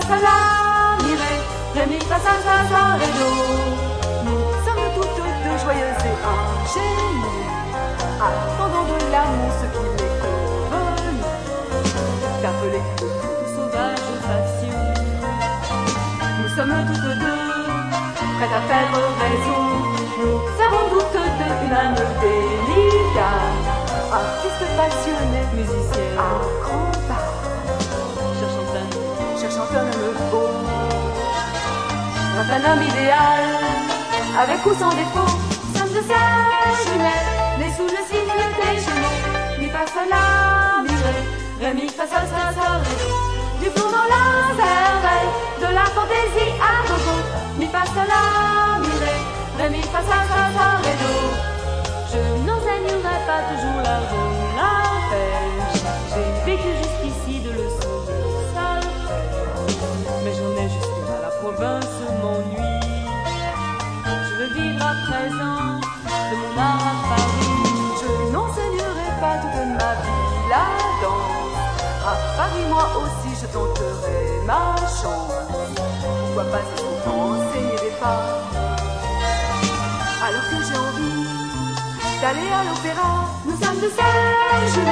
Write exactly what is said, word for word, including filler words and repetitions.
fa, la, mi, ré, ré, mi, fa, sol, fa, sol, ré, do. Nous sommes toutes deux joyeuses et ingénues, attendant de l'amour ce qu'il est convenu d'appeler de toute sauvage passion. Nous sommes toutes deux prêtes à faire raison. Nous avons toutes deux une âme délicate, artiste passionné, musicien, acrobate, cherchant un, cherchant un homme beau, un homme idéal, avec ou sans défaut. Sommes de sœurs jumelles, nées sous le signe des Gémeaux. Mi fa sol la, mi ré, ré mi fa sol sol sol ré do. Du plomb dans la cervelle, de la fantaisie à gogo. Mi fa sol la, mi ré, ré mi fa sol sol sol ré do. Je n'enseignerai pas toujours l'art de la pêche, j'ai vécu jusqu'ici de leçons de solfège, mais j'en ai jusqu'à la province m'ennuie. Je veux vivre à présent de mon art à Paris. Je n'enseignerai pas toute ma vie la danse, à Paris moi aussi je tenterai ma chance. Pourquoi pas si on enseigner des femmes, alors que j'ai envie d'aller à l'opéra. Nous sommes de sœurs jumelles.